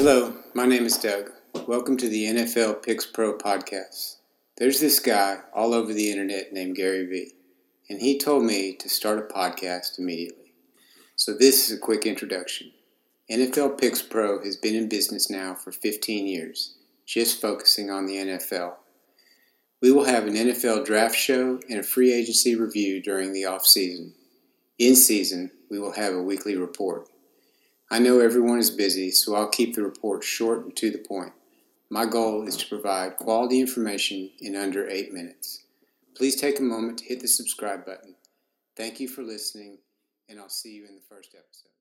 Hello, my name is Doug. Welcome to the NFL Picks Pro podcast. There's this guy all over the internet named Gary Vee, and he told me to start a podcast immediately. So this is a quick introduction. NFL Picks Pro has been in business now for 15 years, just focusing on the NFL. We will have an NFL draft show and a free agency review during the off season. In season, we will have a weekly report. I know everyone is busy, so I'll keep the report short and to the point. My goal is to provide quality information in under 8 minutes. Please take a moment to hit the subscribe button. Thank you for listening, and I'll see you in the first episode.